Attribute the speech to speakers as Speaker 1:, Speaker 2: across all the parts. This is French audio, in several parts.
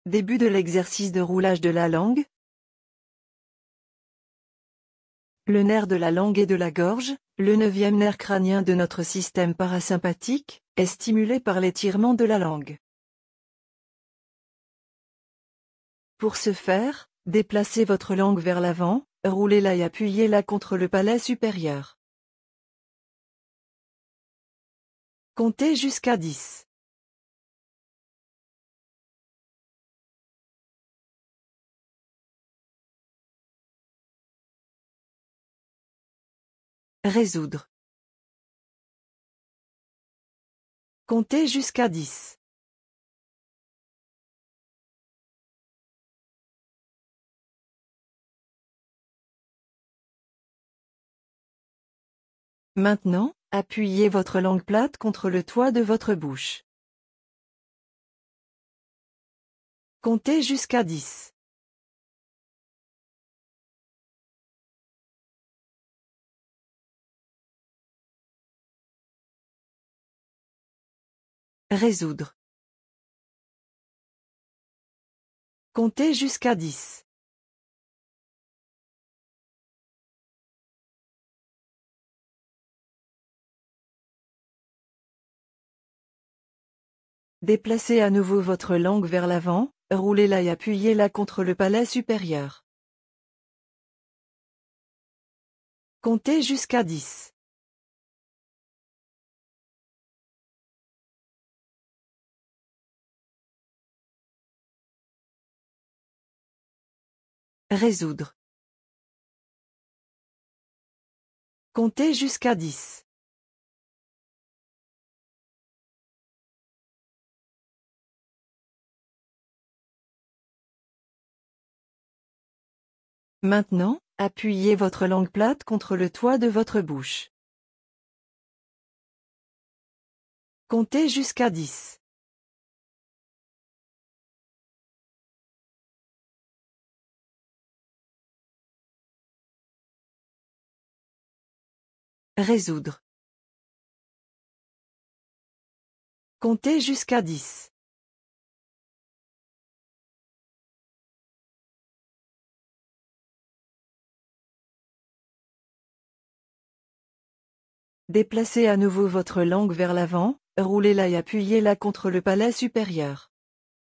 Speaker 1: Début de l'exercice de roulage de la langue. Le nerf de la langue et de la gorge, le 9e nerf crânien de notre système parasympathique, est stimulé par l'étirement de la langue. Pour ce faire, déplacez votre langue vers l'avant, roulez-la et appuyez-la contre le palais supérieur. Comptez jusqu'à 10. Résoudre. Comptez jusqu'à 10. Maintenant, appuyez votre langue plate contre le toit de votre bouche. Comptez jusqu'à 10. Résoudre. Comptez jusqu'à 10. Déplacez à nouveau votre langue vers l'avant, roulez-la et appuyez-la contre le palais supérieur. Comptez jusqu'à 10. Résoudre. Comptez jusqu'à 10. Maintenant, appuyez votre langue plate contre le toit de votre bouche. Comptez jusqu'à 10. Résoudre. Comptez jusqu'à 10. Déplacez à nouveau votre langue vers l'avant, roulez-la et appuyez-la contre le palais supérieur.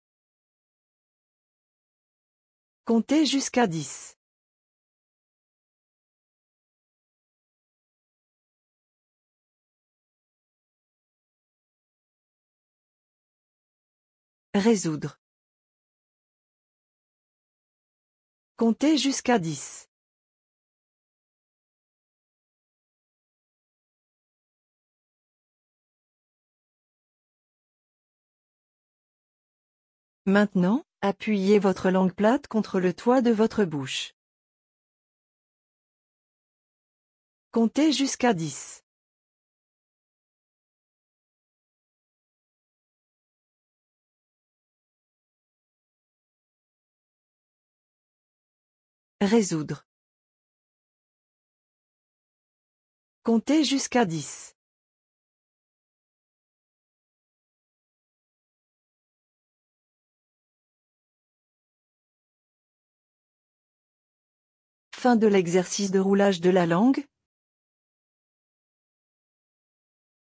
Speaker 1: Comptez jusqu'à 10. Résoudre. Comptez jusqu'à 10. Maintenant, appuyez votre langue plate contre le toit de votre bouche. Comptez jusqu'à 10. Résoudre. Comptez jusqu'à 10. Fin de l'exercice de roulage de la langue.